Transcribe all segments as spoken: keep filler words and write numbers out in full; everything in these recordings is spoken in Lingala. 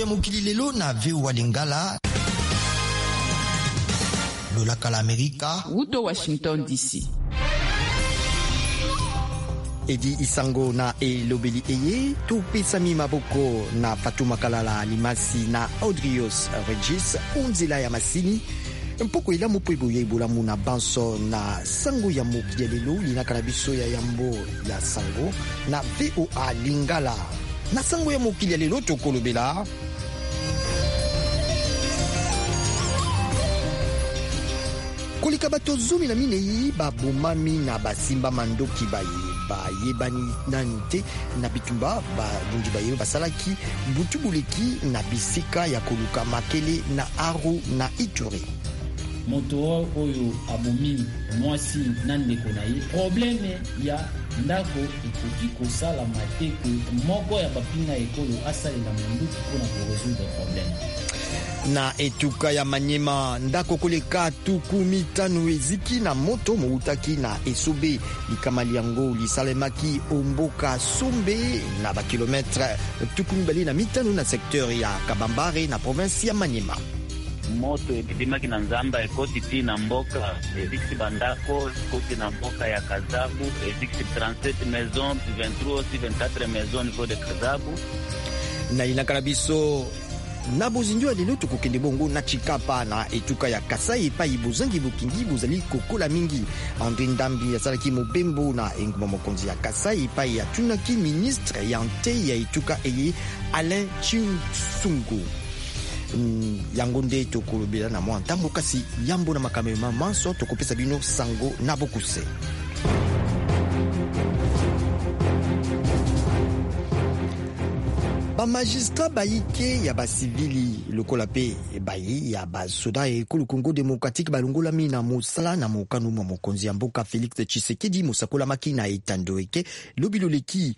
mokili lelo na V O A Lingala. Lolaka la Amerika. Wuto Washington D C. Edi Isango na elobeli eye, tupesami maboko na Fatuma Kalala Limasi na Audrios Regis, unzila ya masini. Mpoko ila mupo iboye ibulamu na banso na sango ya mokili ya lelo, lina karabiso ya yambo ya sango na V O A Lingala. Na sango ya mokili ya lelo tokolobela. Kolika bato zomi na minei babomami na basimba mandoki baye bayebani nante na bitumba balungi baye basalaki butubuleki na bisika ya koluka makele na Aru na Ituri. Moto oyo abomi mwasi na ndeko na ye probleme ya ndako ekoki kosalama te ko moko ya bapinga ekolo asalela monduki mpona koresoudre probleme. Na etuka ya Manyema ndako koleka tuku mitano eziki na moto moutaki na esobe likamali yango lisalemaki omboka sombe na bakilometre tuku mibale na mitano na sekteur ya Kabambare na province ya Manyema. Moto ebimaki na Nzamba ekoti ti na mboka eziki bandako ekoti na mboka ya Kazabu eziki trente-sept maisons vingt-trois aussi vingt-quatre maisons niveau de Kazabu. Na inakarabiso na bozinjo lelo tukokende bongo na Chikapa na etuka ya Kasai pa ibuzangi bukingi buzali kokola mingi. André Ndambi asalaki mobembo na enguma mokonzi ya Kasai pa ya tunaki ministre ya nte ya etuka eye Alain Chiusungu. Mm, yango nde tokolobela na mwa ntango kasi yambo na makamema manso tokopesa bino sango na bokuse. Ba magistrat baike ya ba civili lokola pe bayi ya ba soda e Congo démocratique balongola mina mosala na mokanu mo mokonzi ya mboka Félix Tshisekedi mosakola makina etando eke lobilo leki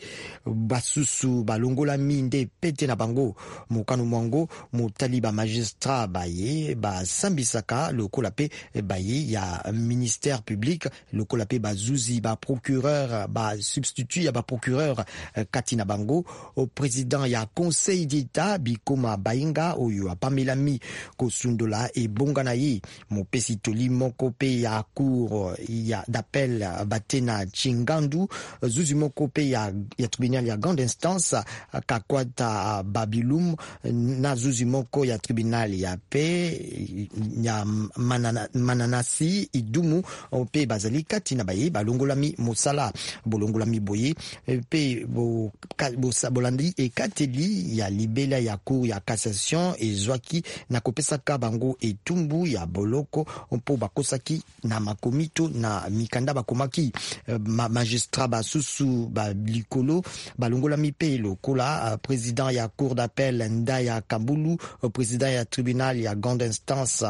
basusu balongola minde pete na bango mokanu mwango motali ba magistrat baye ba sambisaka lokola pe bayi ya ministère public lokola pe bazuzi ba procureur ba substitut ya ba procureur katina bango au président ya Conseil d'État bikoma bainga oyo apamelami kosundola e bonga na ye mopesi toli moko pe ya cour ya d'appel batena Chingandu zuzi moko pe ya, ya tribunal ya grande instance kakwata Babilum na zuzi moko ya tribunal ya pe ya manana, Mananasi Idumu pe bazali kati na baye balongolami mosala bolongolami boye pe bo, bo sabolandi e kateli ya libela ya cour ya cassation ezwaki na kopesaka bango etumbu ya boloko mpo bakosaki na makomito na mikanda bakomaki ma magistrat basusu ba likolo balongola mipe lokola président ya cour d'appel Ndaya Kambulu président ya tribunal ya grande instance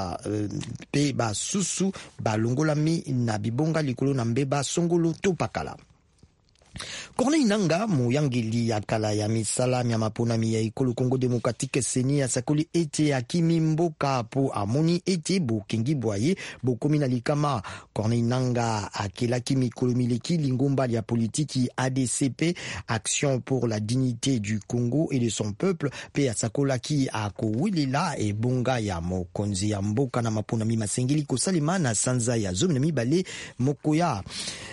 pe basusu balongola mi na bibonga likolo na mbeba songolo to pakala. Corneille Nangaa moyangeli ya kala ya misala ya maponami ya ekolo Congo démocratique seni asakoli ete akimi mboka po amoni ete bokengi boye bokomi na likama. Corneille Nangaa akelaki mikolo mileki lingomba ya politiki A D C P Action pour la dignité du Congo et de son peuple pe asakolaki akowelela e bonga ya mokonzi ya mboka na maponami masengeli kosalema na sanza ya zomi na mibale mokoya.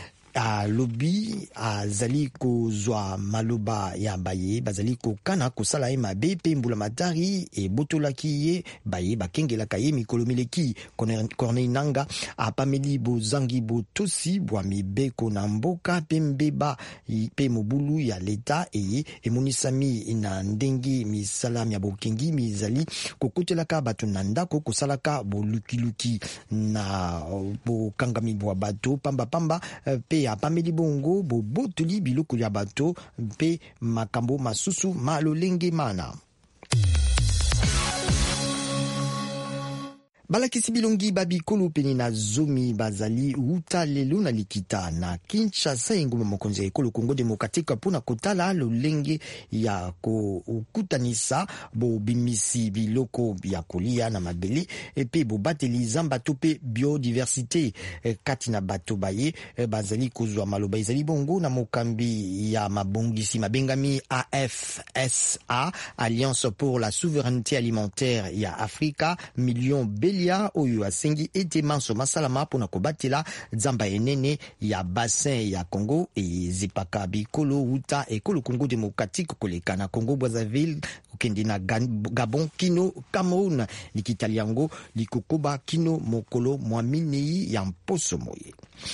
A lobi azali kozwa maloba ya baye bazali kokana kosala ye mabe pe mbula matari e botolaki ye baye bakengelaka ye mikolo mileki. Corneille Nangaa apameli bozangi botosi bwa mibeko na mboka pe mbeba pe mobulu ya leta eye emonisami na ndenge misala ya bokengi mizali kokotelaka bato na ndako kosalaka bolukiluki na bokangami bwa bato pamba pamba pe apameli bongo bobotoli biloko ya bato mpe makambo masusu malolenge mana. balakisi bilongi babikolo pene na zomi bazali uta lelo na likita na Kinshasa engumba mokonzi ya ekolo Congo Démocratique mpona kotala lolenge ya kokutanisa bobimisi biloko ya kolia na mabele epe bobateli zamba to pe biodiversité kati na bato baye bazali kozwa maloba ezali bongo na mokambi ya mabongisi mabengami A F S A, Alliance pour la souveraineté alimentaire ya Afrika, million belia oyo asengi ete manso masalama pona kobatela zamba enene ya bassin ya Congo e zipaka bikolo uta ekolo Congo Démocratique koleka na Congo Brazzaville ukende na Gabon kino Cameroun likitaliango likokoba kino mokolo mwaminei ya mposo moye.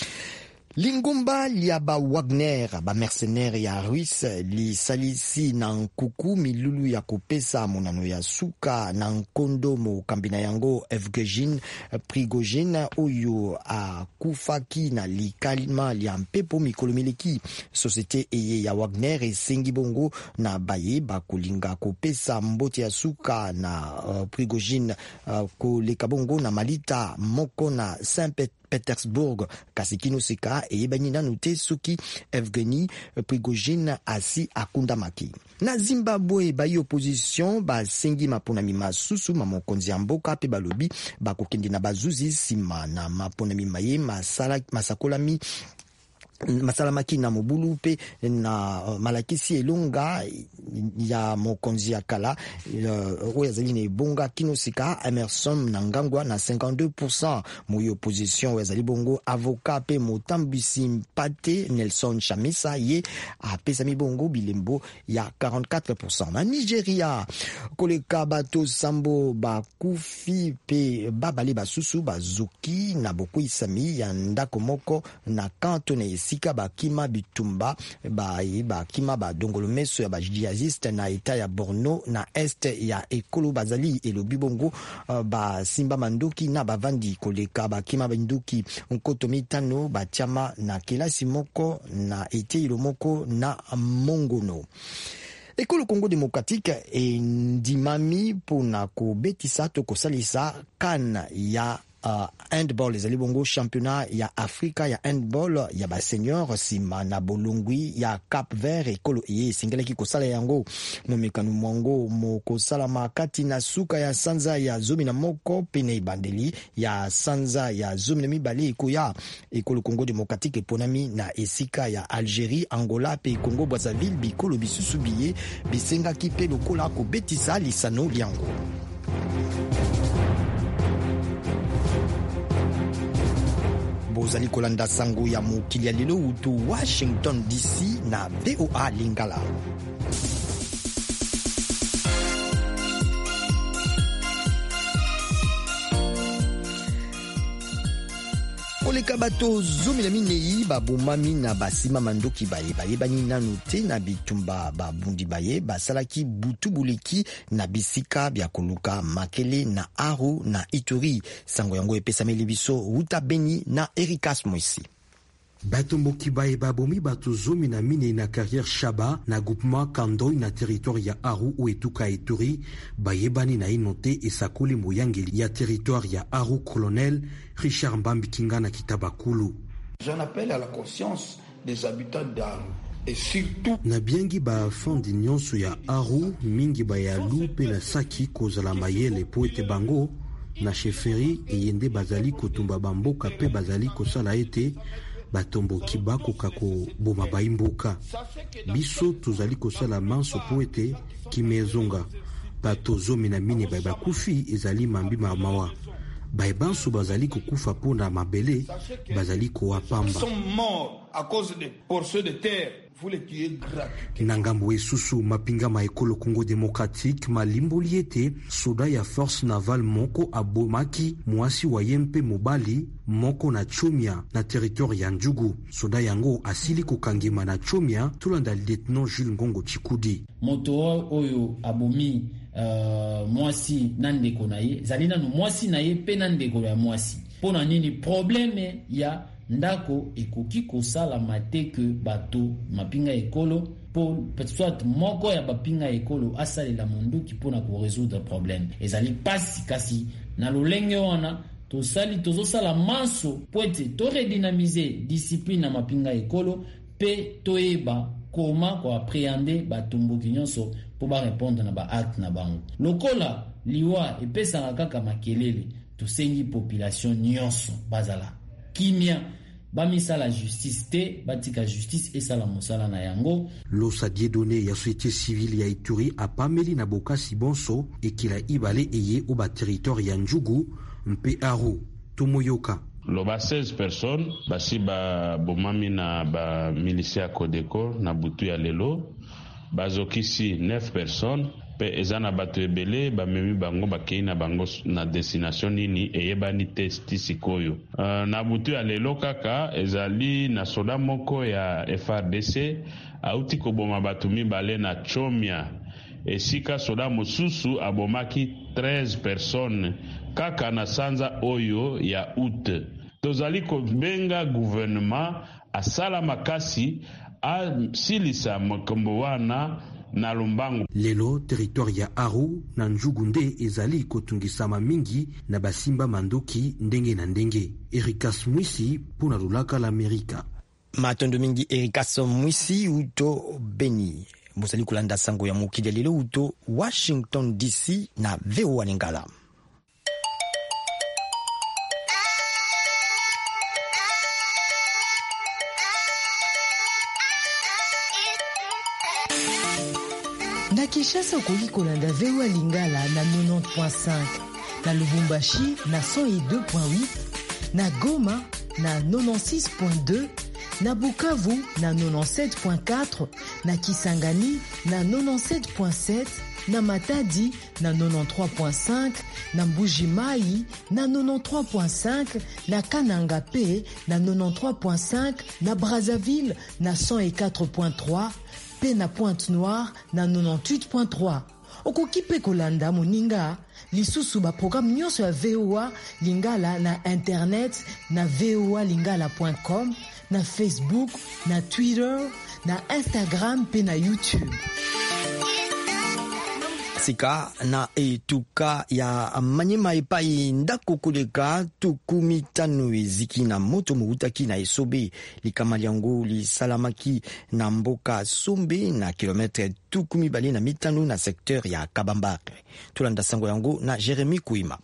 Lingomba lia ba Wagner ba mercenaire ya Russe li salisi na nkuku milulu ya kopesa monano ya suka na nkondo mo kambina yango Evgeny Prigozhin oyo a kufaki na likalima lia mpepo mikolo mileki. Société eye ya Wagner esengi bongo na baye ba kolinga kopesa mbote ya suka na uh, Prigozhin uh, koleka bongo na malita moko na Saint Petersburg kasi kino seka eyebani nanu te soki Evgeny Prigozhin asi akunda maki. Na Zimbabwe bayi opposition ba sengi maponami masusu mamokonzi ya mboka pe balobi bakokende na bazuzi sima na maponami maye masala masakolami masalamaki na mobulu pe na malakisi elonga ya mokonzi ya kala uh, oyo azali na ebonga kino sika Emerson Mnangagwa na cinquante-deux pour cent moyo opposition oyo azali bongo avocat pe motambisi mpate Nelson Chamisa ye apesa mibongo bilembo ya quarante-quatre pour cent. Na Nigeria koleka bato sambo bakufi pe babale basusu bazuki na boko isami ya ndako moko na kantone sika bakima bitumba ba bakima ba dongolo meso ya ba jihadiste na eta ya Borno na est ya ekolo bazali elobi bongo uh, ba simba manduki na bavandi koleka bakima banduki nkoto mitano batiama na kelasi moko na ete ilomoko na mongono. Ekolo Congo Démocratique e ndimami pona kobetisa to kosalisa kan ya Uh, handball ezali bongo championnat ya Afrika ya handball ya ba senior sima na bolungwi ya Cap Vert ekolo eye singelaki kosala yango momekanu mwango mokosala makati na suka ya sanza ya zomi na moko pene bandeli ya sanza ya zomi na mibale ekoya ekolo Congo Démocratique eponami na esika ya Algérie, Angola pe Congo Brazzaville bikolo bisusu biye bisenga kipe lokola ko betisa lisano liango. Bozali kolanda sango ya mokili ya lelo utu Washington D C na V O A Lingala. Koleka bato zomi na minei babomami na basima mandoki baye bayebani nanu te na bitumba babundi baye basalaki butu buleki na bisika bya koluka Makele na Aru na Ituri. Sango yango epesameli biso Uta Beni na Erikas Moisi. Bato mboki baye babomi bato zomi na mine na carrière Shaba na groupement Kandoi na territoire ya Aru ou etuka Ituri bayebani na inote esakoli moyangeli ya territoire ya Aru. Colonel Richard Mbambi Kinga na Kitabakulu. J'en appelle à la conscience des habitants d'Aru et surtout na biengi ba fondi nyonso ya Aru mingi ba ya lupe na saki kozala mayele po ete bango na chefferie eyende bazali kotumba bamboka pe bazali kosala ete batombo kibako kako boma baimboka biso tozali kosala manso po ete kimezonga bato zomi na mine ba bakufi ezali mambi mamawa baibanso bazali kokufa pona mabele bazali koapamba à cause des portions de terre. Vous les tuez gratuitement. Nangambo esusu mapinga ma ekolo Congo Démocratique malimboli ete soda ya force navale moko abomaki mwasi wa yempe mobali moko na Chomia na territoire ya Njugu. Soda yango asili kokangima na Chomia tulanda lieutenant Jules Ngongo Chikudi. Moto oyo abomi uh, mwasi nandeko na ye zali nanu mwasi na ye pe nandeko ya mwasi. Pona nini probleme ya ndako ekoki kosala mateke bato mapinga ekolo po soit moko ya bapinga ekolo asalela monduki pona ko résoudre problème ezali pasi kasi na lolenge wana tosali tozosala maso po ete toredynamize discipline na mapinga ekolo pe toyeba koma koaprehende batomboki nyonso po barépondre na baacte na bango. Lokola liwa epesaka kaka makelele, tosengi population nyonso bazala kimia bamisala justice te, batika justice esala mosala na yango. Losa Dieudonné ya société civile ya Ituri apameli na bokasi bonso ekila ibale eye oba territoire ya Njugu mpe Aru Tumoyoka. Loba seize personnes basi ba bomami na ba milicia Codeco na butu ya lelo, bazokisi neuf personnes pe ezana bato ebele bamemi bango bakei na bango na destination nini eyebani te sikoyo. Uh, na butu ya lelo kaka ezali na soda moko ya F R D C auti koboma bato mibale na Chomia, esika soda mosusu abomaki treize personnes kaka na sanza oyo ya août. Tozali kobenga gouvernement asala makasi asilisa makambo wana na Lumbango. Lelo territoire ya Aru na Njugu nde ezali kotungisama mingi na basimba mandoki ndenge na ndenge. Erikas Mwisi puna lulaka la Amerika. Matondo mingi Erikas Mwisi uto Beni. Mosali kulanda sango ya mukide lelo uto Washington D C na V O A Lingala. Na Kinshasa okoki kolanda V O A Lingala na quatre-vingt-dix point cinq, na Lubumbashi na cent deux point huit, na Goma na quatre-vingt-six point deux, na Bukavu na quatre-vingt-dix-sept point quatre, na Kisangani na quatre-vingt-dix-sept point sept, na Matadi na quatre-vingt-treize point cinq, na Mbuji-Mayi na quatre-vingt-treize point cinq, na Kananga P na quatre-vingt-treize point cinq, na Brazzaville na cent quatre point trois, pe na Pointe-Noire na quatre-vingt-dix-huit point trois. Okoki pe kolanda moninga lisusu ba programme nyonso ya V O A Lingala na internet na v o a lingala point com, na Facebook, na Twitter, na Instagram pe na YouTube. Sika na etuka ya Manyema epai ndako koleka tukumi tano eziki na moto moutaki na esobe likama liango li salamaki na mboka sombe na kilometre tukumi bali na mitano na secteur ya Kabambare. Tulanda sango yango na Jeremy Kuima.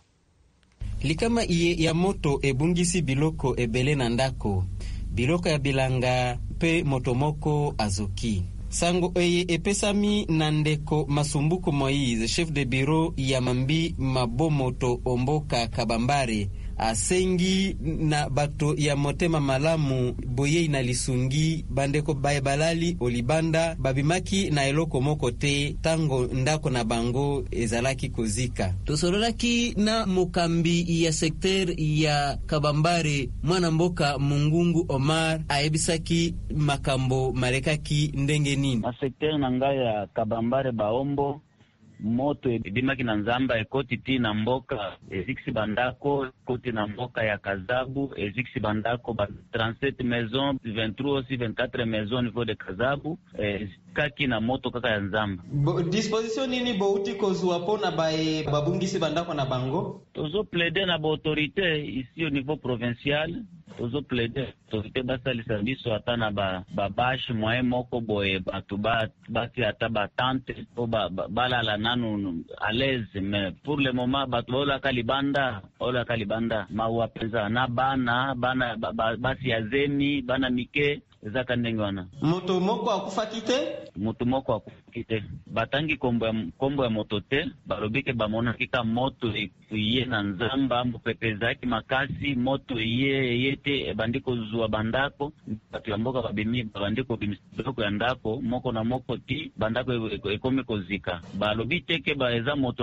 Likama iye ya moto ebungisi biloko ebele na ndako, biloko ya bilanga pe motomoko azoki. Sango eye epesami na ndeko Masumbuko Moïse, chef de bureau ya Mambi Mabomoto Omboka Kabambare, asengi na bato ya motema malamu boye na lisungi bandeko bae balali olibanda babimaki na eloko moko te tango ndako na bango ezalaki kozika. Tosololaki na mokambi ya sekter ya Kabambare mwana mboka Mungungu Omar aebisaki makambo malekaki ndenge nini. Na sekter na ngai ya Kabambare Baombo moto ebimaki na nzamba ekoti ti na mboka eziksi bandako koti na mboka ya Kazabu eziksi bandako ba trente-sept maisons vingt-trois aussi vingt-quatre maisons au niveau de Kazabu eh, kaki na moto kaka ya nzamba. Bo, disposition nini bouti kozwa pona bae babungisi bandako na bango? Tozo plaider na ba autorité ici au niveau provincial, tozo plaider autorité basalisa biso ata na ba babashi moyen moko boye batu ba bati ata ba tante po ba balala nanu à l'aise, mais pour le moment batu ola kalibanda ola kalibanda mawa pesa na bana bana basi ya zemi bana mike ezaka ndenge wana. Moto moko akufa kite? Moto moko akufa kite. Batangi kombo ya kombo ya moto te, balobike bamona kika moto iye na nzamba mpepezaki makasi moto iye yete bandiko zuwa bandako batu ya mboka babimi bandiko bimisoko ya ndako moko na moko ti bandako ekomi kozika. Balobite ke ba eza moto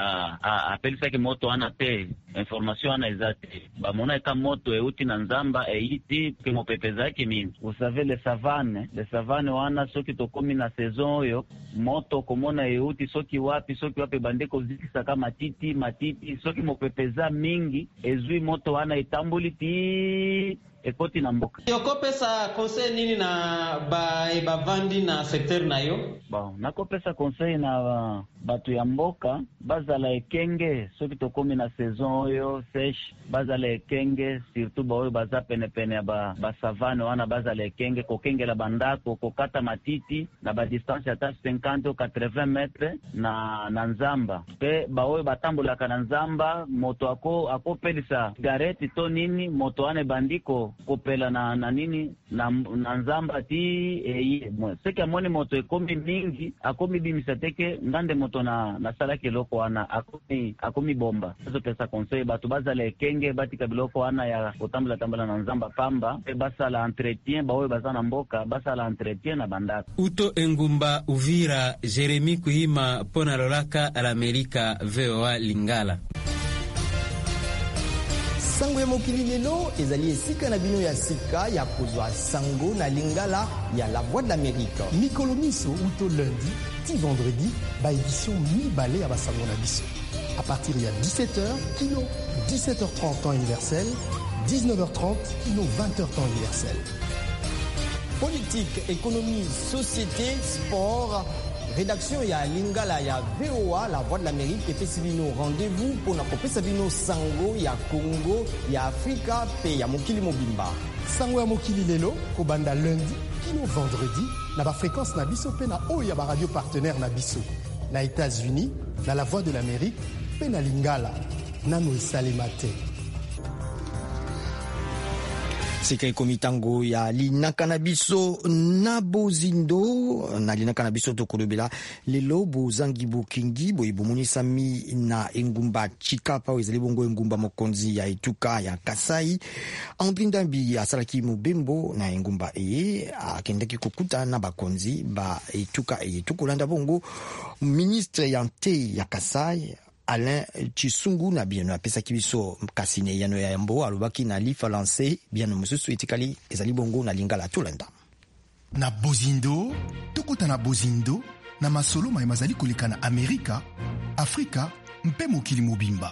apelisa ke moto ana te information ana eza te. Bamona eka moto euti na nzamba eiti ke mopepezaki mingi. Vous savez les savanes, les savanes wana soki tokomi na saison oyo moto komona euti soki wapi soki wapi bandeko zikisa kama matiti matiti soki mopepeza mingi ezui moto wana etambuli ti ekoti na mboka. Yoko pesa conseil nini na ba bavandi na secteur na yo? Bon, nako pesa conseil na batu ya mboka bazala ekenge soki tokomi na saison oyo sèche bazala ekenge surtout baoyo baza penepene ya ba, basavane wana bazala ekenge kokengela bandako kokata matiti na badistance ata cinquante ou quatre-vingts metres na, na nzamba pe baoyo batambolaka na nzamba moto ako akopelisa gareti to nini moto wane bandiko kopela na, na nini na, na nzamba ti eye seki amoni moto ekomi mingi akomi bimisa teke ngande moto na na sala kiloko wana akomi akomi bomba so pesa conseil batu bazala ekenge batika biloko wana ya kotambola tambola na nzamba pamba pe basala entretien baoyo bazana mboka basala entretien na bandako. Uto Engumba Uvira, Jeremy Kuhima pona lolaka l'Amerika V O A Lingala. Sango ya mokili lelo ezali esika na bino ya sika ya kozwa sango na Lingala ya La Voix de l'Amérique. Mikolo miso uto lundi ti vendredi ba édition mi-balé à basango na biso. À partir de dix-sept heures, kilo dix-sept heures trente temps universel, dix-neuf heures trente, kilo vingt heures temps universel. Politique, économie, société, sport. Rédaction ya Lingala ya V O A La Voix de l'Amérique epesi bino rendez-vous pona kopesa bino sango ya Congo ya Afrika pe ya mokili mobimba. Sango ya mokili lelo kobanda lundi kino vendredi na ba fréquence na biso pe na oyo ya ba radio partenaire na biso na États-Unis na La Voix de l'Amérique pe na Lingala nano esalema te. Sika ekomitango ya linaka na biso na bozindo na linaka na biso tokolobela lelo bozangi bukingi boibomonisami na engumba Chikapa ezali bongo engumba mokonzi ya etuka ya Kasai Ampindambi asalaki mobembo na engumba eye akendaki kokuta na bakonzi ba etuka eye tukolanda bongo ministre ya nte ya Kasai Alain Chisungu na bieno apesa kibiso kasine yano ya yambo alobaki na li français bieno mususu etikali ezali bongo na Lingala tulenda na bozindo tokota na bozindo na masolo mai mazali koleka na Amerika Afrika mpe mokili mobimba.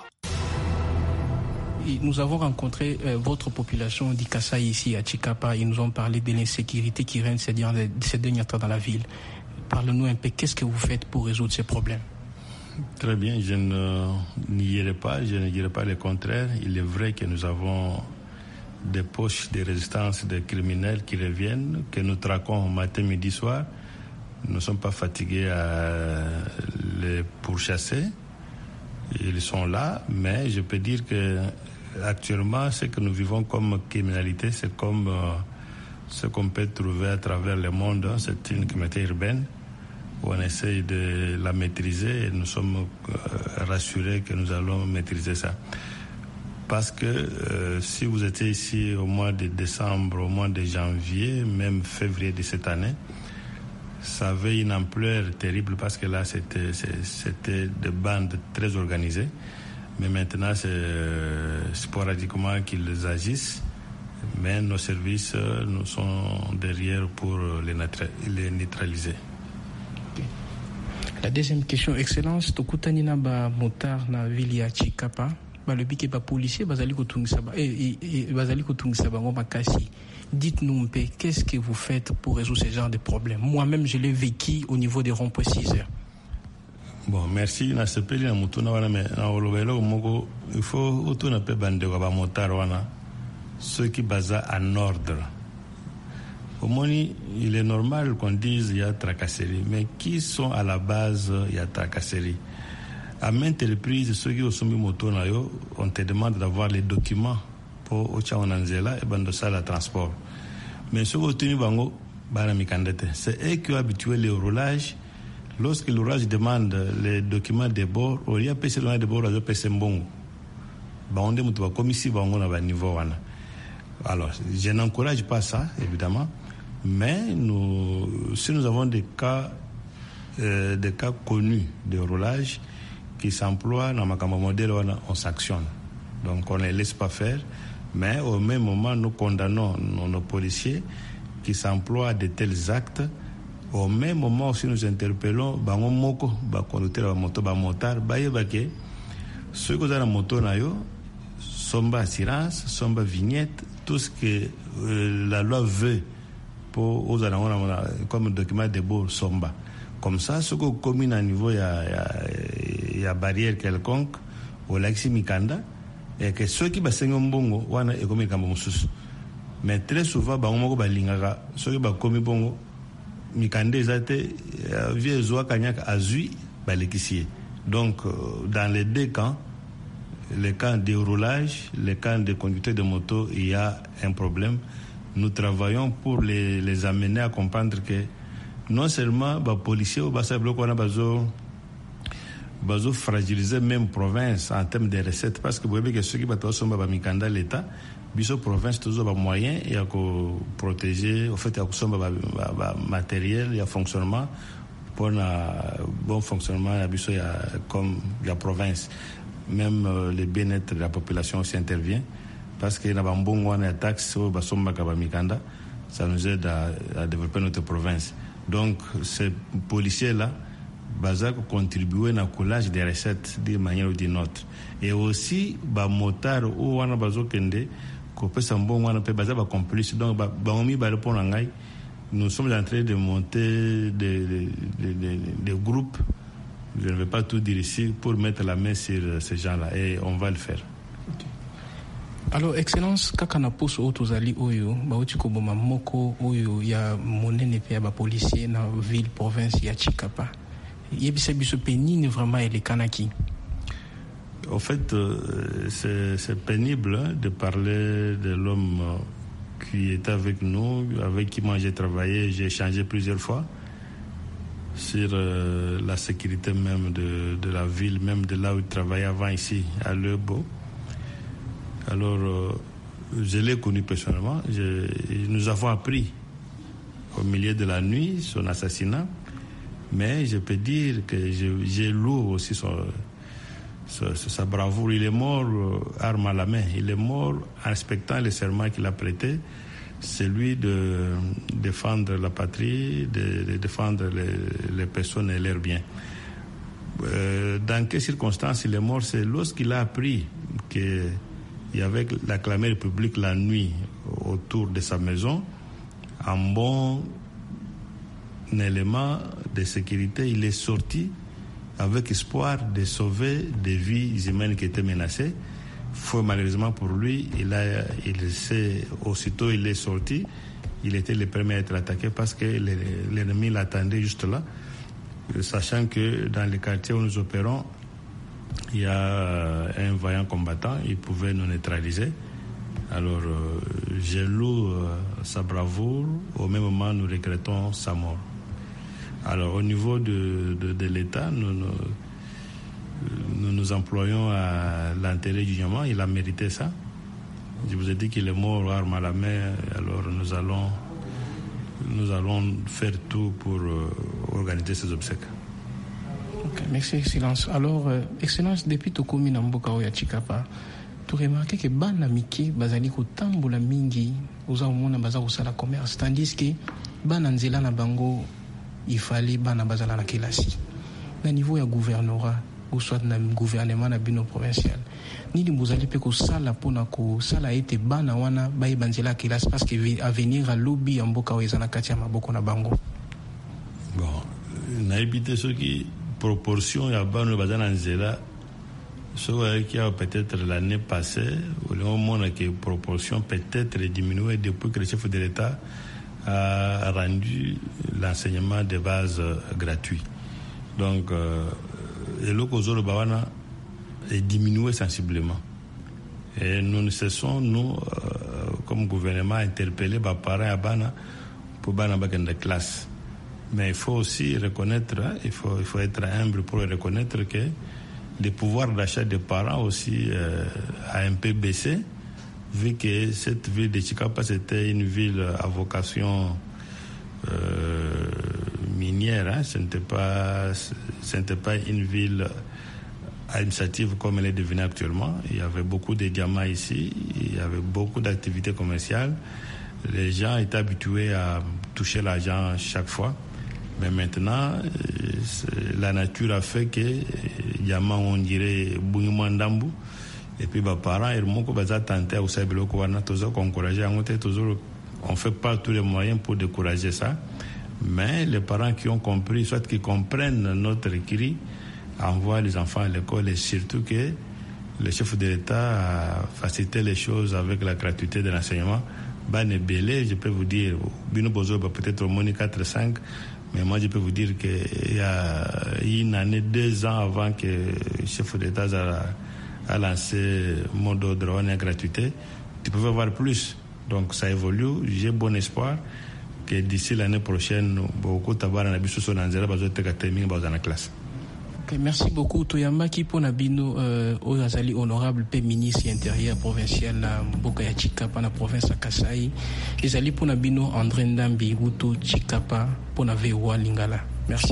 Nous avons rencontré euh, votre population d'Ikasai ici à Chikapa. Ils nous ont parlé de l'insécurité qui règne ces derniers, ces derniers temps dans la ville. Parlez-nous un peu, qu'est-ce que vous faites pour résoudre ces problèmes? Très bien, je ne nierai pas, je ne dirai pas le contraire. Il est vrai que nous avons des poches de résistance des criminels qui reviennent, que nous traquons matin, midi, soir. Nous ne sommes pas fatigués à les pourchasser. Ils sont là, mais je peux dire que actuellement, ce que nous vivons comme criminalité, c'est comme euh, ce qu'on peut trouver à travers le monde. C'est une criminalité urbaine. On essaye de la maîtriser et nous sommes euh, rassurés que nous allons maîtriser ça. Parce que euh, si vous étiez ici au mois de décembre, au mois de janvier, même février de cette année, ça avait une ampleur terrible parce que là, c'était, c'était des bandes très organisées. Mais maintenant, c'est euh, sporadiquement qu'ils agissent. Mais nos services, nous sont derrière pour les, les neutraliser. La deuxième question, Excellence, tokutani na ba motar na ville ya Chikapa, ba le bike ba policier bazali kotungisa ba eh bazali kotungisa bango makasi. Dites-nous un peu, qu'est-ce que vous faites pour résoudre ce genre de problèmes? Moi-même, je l'ai vécu au niveau des ronds-points six heures. Bon, merci. Na sepeli na mutuna wana me na olobelo moko il faut otuna pe bande ba motar wana ceux qui basent en ordre. Au moins, il est normal qu'on dise qu'il y a tracasserie, mais qui sont à la base, il y a tracasserie. À maintes reprises, ceux qui ont soumis moto, on te demande d'avoir les documents pour Ochaonanzela et Bandosa la transport. Mais ceux qui ont tenu Bango, c'est eux qui ont habitué le roulage. Lorsque le roulage demande les documents de bord, on y a passé le de bord, on a passé Mbongo. On a comme ici, on a un niveau. Alors, je n'encourage pas ça, évidemment. Mais nous, si nous avons des cas, euh, des cas connus de roulage qui s'emploient dans ma caméra modèle, on, on sanctionne. Donc on ne les laisse pas faire. Mais au même moment, nous condamnons nos, nos policiers qui s'emploient à de tels actes. Au même moment aussi, nous interpellons bango moko, ba conducteur ba moto, ba motard, ba yebake. Ceux qui ont la moto na yo, somba assurance, somba vignette, tout ce que euh, la loi veut. Pour aux comme document de bord somba. Comme ça, ce que commune à niveau, il y a, y, y a barrière quelconque, au Laxi Mikanda, et que ceux qui basent un bongo, wana et comme ils mais très souvent, bah, on va lingaga, ceux qui basent comme bongo, Mikanda, ils étaient, vieux zoa kanyak azui, bah, les kissiers. Donc, dans les deux camps, les camps de roulage, les camps de conducteurs de moto, il y a un problème. Nous travaillons pour les, les amener à comprendre que non seulement les policiers ou les policiers ont fragilisé même province en termes de recettes, parce que vous voyez que ceux qui sont dans l'État, la province toujours des moyens et à protéger, au fait, il y a matériel, il y a fonctionnement pour un bon fonctionnement comme la province. Même euh, le bien-être de la population aussi intervient parce qu'il y a un bon taxe ça nous aide à, à développer notre province. Donc ces policiers-là contribuent au collage des recettes d'une manière ou d'une autre. Et aussi les motards ou les bazokende qu'on peut s'en bon on peut baser ba complice donc ba omi ba répondre en gaï. Nous sommes en train de monter des, des, des, des, des groupes. Je ne vais pas tout dire ici pour mettre la main sur ces gens-là et on va le faire. Okay. Alors, Excellence, kaka na poso otozali oyo, ba oti ko boma moko oyo ya monene pe ba policier na ville province ya Chikapa. Yebisa biso pénible vraiment et les kanaki. En fait, euh, c'est, c'est pénible hein, de parler de l'homme euh, qui est avec nous, avec qui moi j'ai travaillé, j'ai échangé plusieurs fois sur euh, la sécurité même de, de la ville, même de là où il travaillait avant ici, à Lebo. Alors, euh, je l'ai connu personnellement. Je, nous avons appris au milieu de la nuit son assassinat, mais je peux dire que je, j'ai loué aussi son, son, sa bravoure. Il est mort euh, arme à la main. Il est mort en respectant le serment qu'il a prêté. Celui de défendre la patrie, de, de défendre les, les personnes et leurs biens. Euh, dans quelles circonstances il est mort? C'est lorsqu'il a appris qu'il y avait l'acclamée République la nuit autour de sa maison, en bon élément de sécurité, il est sorti avec espoir de sauver des vies humaines qui étaient menacées. Faut malheureusement pour lui, il a, il s'est, aussitôt il est sorti, il était le premier à être attaqué parce que l'ennemi l'attendait juste là, sachant que dans les quartiers où nous opérons, il y a un vaillant combattant, il pouvait nous neutraliser. Alors, euh, je loue euh, sa bravoure, au même moment nous regrettons sa mort. Alors, au niveau de, de, de l'État, nous, nous Nous nous employons à l'enterrer dignement. Il a mérité ça. Je vous ai dit qu'il est mort arme à la main. Alors nous allons, nous allons faire tout pour euh, organiser ses obsèques. Okay, merci, Excellence. Alors, euh, Excellence, depuis Tokomi na mboka oya Chikapa, tu remarques que bana miki bazali ko tambola mingi oza omona baza ko sala commerce, tandis que bana nzela na bango il fallait bana bazala na kelasi. Na niveau ya gouvernorat ou soit na gouvernement na bino provincial nini bozali pe ko sala pona ko sala ete bana wana baye banzela kelasi parce que avenir a lobby ya mboka oyo na kati ya maboko na bango. Bon, na ebité ce qui proportion ya bana bazana nzela ce qui a peut-être l'année passée au moment que proportion peut-être diminué depuis que le chef de l'État a rendu l'enseignement de base gratuit. Donc euh, et le Kozoro Bawana est diminué sensiblement. Et nous ne cessons, nous, euh, comme gouvernement, interpeller les parents à Bana pour Bana Bagan de classe. Mais il faut aussi reconnaître, hein, il, faut, il faut être humble pour reconnaître que le pouvoir d'achat des parents aussi euh, a un peu baissé, vu que cette ville de Chikapa, c'était une ville à vocation euh, minière, hein. Ce n'était pas, ce n'était pas une ville administrative comme elle est devenue actuellement. Il y avait beaucoup de diamants ici, il y avait beaucoup d'activités commerciales. Les gens étaient habitués à toucher l'argent chaque fois. Mais maintenant, la nature a fait que diamants, on dirait Boumandambu. Et puis, mes parents, ils m'ont tenté à vous savoir qu'on a toujours encouragé, on fait pas tous les moyens pour décourager ça. Mais les parents qui ont compris, soit qui comprennent notre cri, envoient les enfants à l'école, et surtout que le chef de l'État a facilité les choses avec la gratuité de l'enseignement. Ban et Belé, je peux vous dire, Bino Bozo peut-être au moins quatre cinq, mais moi je peux vous dire qu'il y a une année, deux ans avant que le chef de l'État a, a lancé mot d'ordre on est gratuité, tu pouvais voir plus. Donc ça évolue, j'ai bon espoir que d'ici l'année prochaine, beaucoup de tabac en abus sur l'anzela, bazo te kateming bazo na classe. Okay, merci beaucoup. Toyamba qui pour Nabino euh, aux azali honorable P ministre intérieur provincial na mboka ya Chikapa na province ya Kasai. Ezali pour Nabino André Ndambi Ruto Chikapa pour na V W A Lingala. Merci.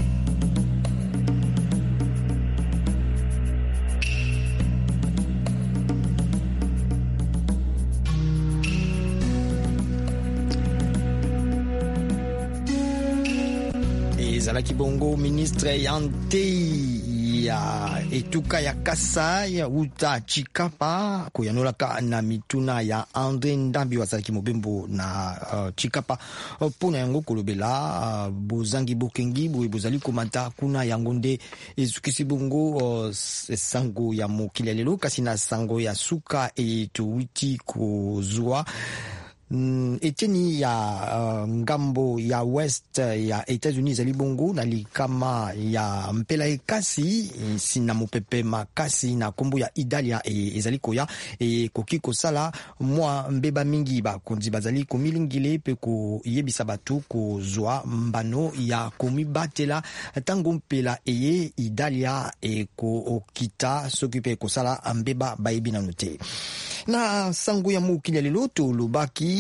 Ezalaki bongo ministre Yante ya etuka ya Kasai uta Chikapa koyanolaka na mituna ya André Ndambi wazalaki mobembo na uh, Chikapa pona yango kolobela uh, bozangi bokengi boye bozali komata kuna yango nde ezukisi bongo uh, sango ya mokili lelo kasi na sango ya suka etuwiti kozwa Mm, eteni ya uh, ngambo ya west ya Etats-Unis zali bongo na likama ya mpela ekasi sina mopepe makasi na kombo ya Idalia e, ezali koya e koki kosala mwa mbeba mingi ba konzi bazali komilingile pe ko yebisa batu ko zwa mbano ya komibatela tango mpela eye Idalia e ko okita sokipe kosala mbeba baibi na note na sango ya mokili lelo to lobaki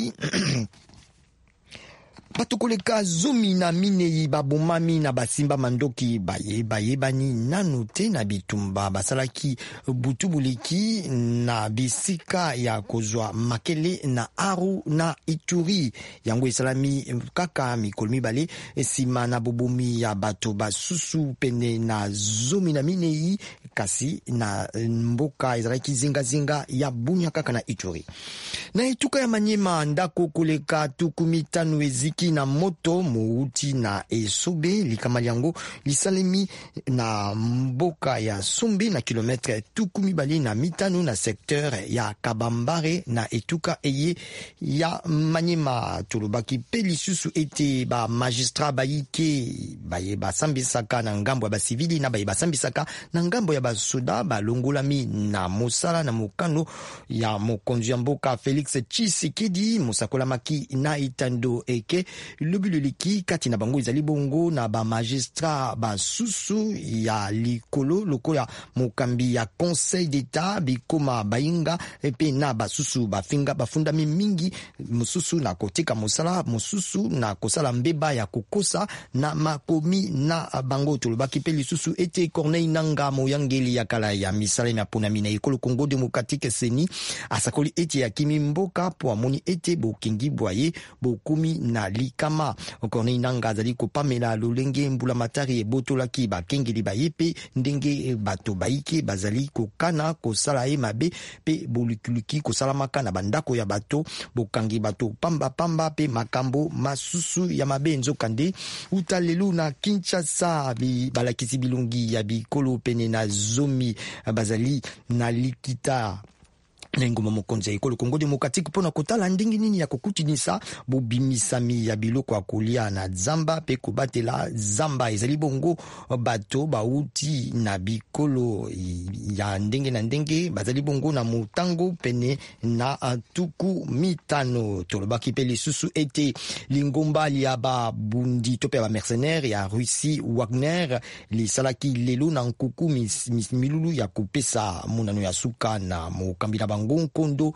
patukoleka zomi na minei babomami na basimba mandoki baye baye bani nanu te na bitumba basalaki butubuliki na bisika ya kozwa makele na Aru na Ituri yango esalami kaka mikolo mibale esima na bobomi ya bato basusu pene na zomi na minei kasi na mboka ezalaki zinga zinga ya Bunya kaka na Ituri na etuka ya Manyema ndako koleka tukumi tano eziki na moto mouti na esobe likama yango lisalemi na mboka ya Sombe na kilometre tukumi bali na mitano na secteur ya Kabambare na etuka eye ya Manyema tulubaki pelisusu ete ba magistrat bayike baye basambisaka na ngambo ya basivili na baye basambisaka na ngambo ya basoda balongolami na mosala na mokano ya mokonzi ya mboka Félix Tshisekedi mosakola maki na itando eke lobululiki kati na bango ezali bongo na ba magistrat basusu ya likolo lokola mokambi ya Conseil d'État bikoma bayinga epe na basusu bafinga bafundami mingi mususu na kotika mosala mususu na kosala mbeba ya kokosa na makomi na bango tolobaki pe lisusu ete Corneille Nangaa moyangeli ya kala ya misala na pona mina ekolo Congo démocratique seni asakoli ete ya kimi mboka po amoni ete bokingi boye bokumi na likama Corneille Nangaa azali kopamela lolenge mbula matari ebotolaki bakengeli bayepe ndenge bato baike bazali kokana kosala ye mabe pe bolikuluki kosala maka na bandako ya bato bokangi bato pamba pamba pe makambo masusu ya mabe nzokande utalelu na Kinshasa bi balakisi bilongi ya bikolo pene na zomi bazali na likita Ngoma mokonzi ekolo Congo démocratique pona kotala ndenge nini ya kokutinisa bobimisami ya biloko ya kolia na zamba pe kobatela zamba ezali bongo bato bauti na bikolo ya ndenge na ndenge bazali bongo na mutango pene na tuku mitano tolobaki pe lisusu ete lingomba ya ba bundi to pe ba mercenaires ya Russie Wagner li salaki lelo na nkuku mis, mis, milulu ya kopesa munano ya suka na mokambila bango Nkondo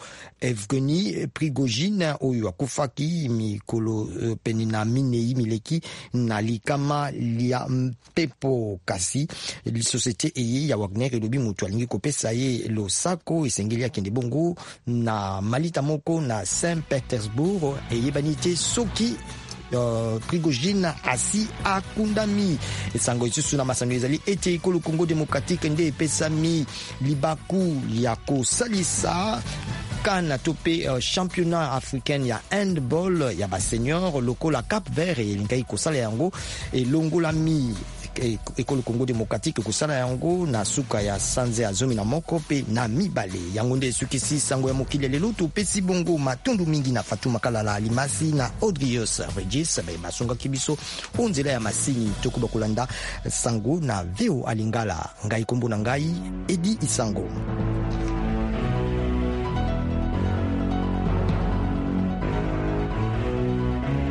Evgeny Prigojine oyo akufaki mikolo uh, penina minei mileki na likama lia mpepo kasi société eye ya Wagner elobi mutu alingi kopesa ye losako esengeli akende bongo na malita moko na Saint Petersbourg eyebani te soki Uh, Prigojine asi akundami esango isusu na masango ezali ete ekolo Congo démocratique nde epesami libaku ya kosalisa CAN to pe uh, championnat africain ya handball ya ba senior lokola Cap Vert et lingai kosala yango et longola mi ekolo Congo démocratique kosala yango na suka ya sanze azomi na moko pe na mibale yango nde sukisi sango ya mokili lelo to pesi bongo matundu mingi na Fatuma Kalala Limasi na Audrius Regis ba basonga kibiso onzela ya masini tokuba kolanda sango na Veo Alingala ngai kombo na ngai Edi Isango.